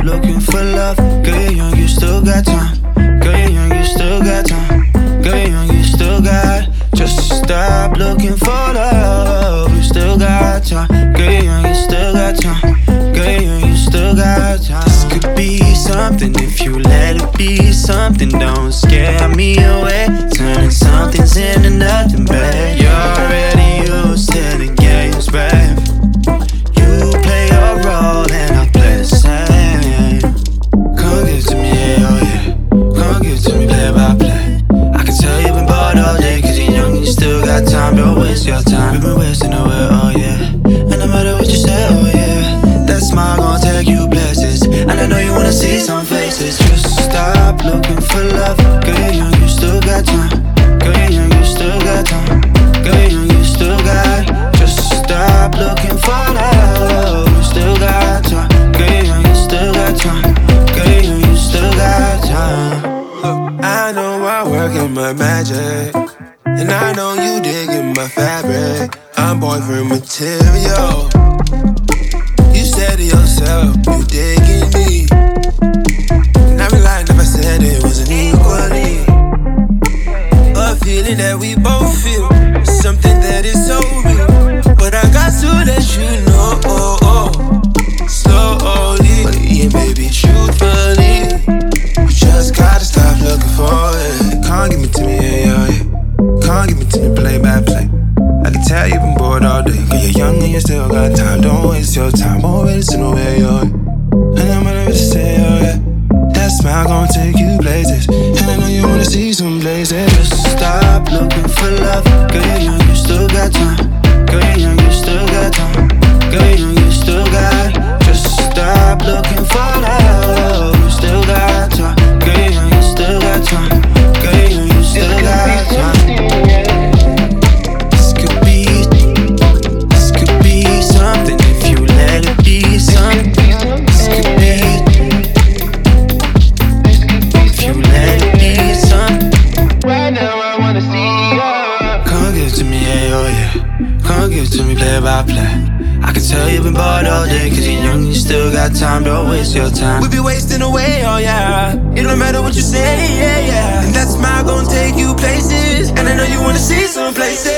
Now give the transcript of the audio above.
looking for love. Girl, you're young, you still got time. Girl, you're young, you still got time. Girl, you're young, you still got. Just stop looking for love. You still got time. Girl, you're young, you still got time. Girl, you're young, you still got time. This could be something if you let it be something. Don't scare me away. Turning something's into nothing, babe. You're already used to the games, babe. You play your role and I play the same. Come give it to me, yeah, oh yeah. Come give it to me, play by play. I can tell you've been bored all day, cause you're young and you still got time. Don't waste your time, we've been wasting away, oh yeah. And no matter what you say, oh yeah, that smile gon' take you places. And I know you wanna see some faces. Just stop looking for love. Girl, you're young, you still got time. Girl, you're young, you still got time. Girl, you're young, you still got. Just stop looking for love. You still got time. Girl, you're young, you still got time. Girl, you're young, you still got time. I know I'm working my magic, and I know you digging my fabric. I'm boyfriend material. You said to yourself, you digging me, and I'd be lying if I said it wasn't equally. A feeling that we both feel, something that is so real. But I got to let you know, slowly, yeah, baby, truthfully. You just gotta stop looking for it. Can't give me to me, yeah, yeah. Can't give me to me, play by play. I can tell you've been bored all day. Cause you're young and you still got time. Don't waste your time, always in the way, yo. And I'm gonna say, oh yeah, that smile gon' take you places. And I know you wanna see some places. Just stop looking for love. Girl, you're young, you still got time. Girl, you're young, you still got time. Girl, you're young, you still got. Just stop looking for love. You still got time. Girl, you're young, you still got time. Girl, you're young, you still got time. This could be something if you let it be something. This could be if you let it be something. Right now I wanna see ya. Come give it to me, yeah, oh yeah. Come give it to me, play by play. I can tell you've been bored all day, cause you're young and you still got time. Don't waste your time. We be wasting away, oh yeah. It don't matter what you say, yeah, yeah. And that smile gon' take you places. And I know you wanna see some places.